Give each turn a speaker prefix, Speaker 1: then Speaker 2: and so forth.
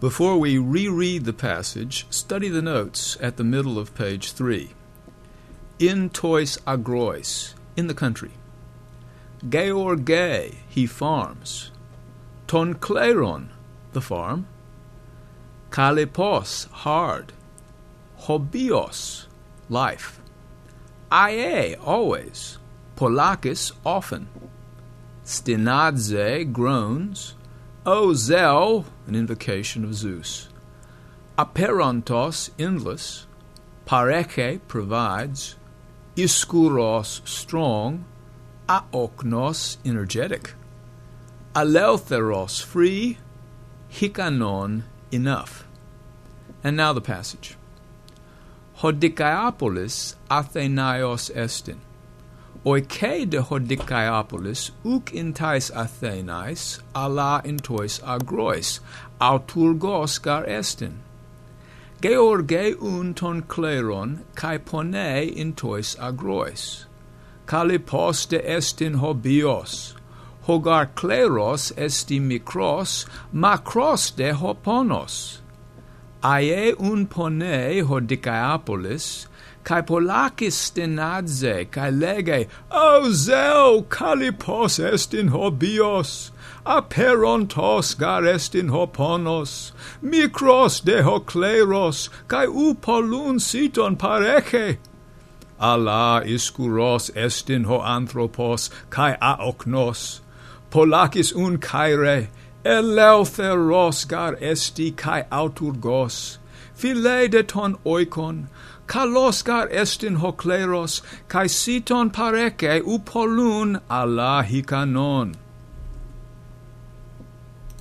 Speaker 1: Before we reread the passage, study the notes at the middle of page 3. In tois agrois, in the country. George, he farms. Ton kleron, the farm. Kalipos, hard. Hobios, life. Aie, always. Polakis, often. Stinadze, groans. O Zel, an invocation of Zeus. Aperontos, endless. Pareke, provides. Iskouros, strong. Aoknos, energetic. Aleutheros, free. Hikanon, enough. And now the passage. Hodikaiapolis Athenaios estin. Oike de Hodikaiapolis uk in tais Athenais ala in tois agrois, auturgos gar estin. George un ton kleron kai pone in tois agrois. Kalipos de estin hobios. Hogar kleros esti mikros, makros de hoponos. Aie un pone Hodikaiapolis, kai polakis stenadze, kai lege, O Zeu, kalipos est in hobios, aperontos gar est in hoponos, mikros de hokleros, kai upolun siton pareche. Ala iskouros est in ho anthropos, kai aoknos, polakis un kaire, eleutheros gar esti kai auturgos, phile de ton oikon, kalos gar estin hokleros, kai siton pareke upolun ala hikanon.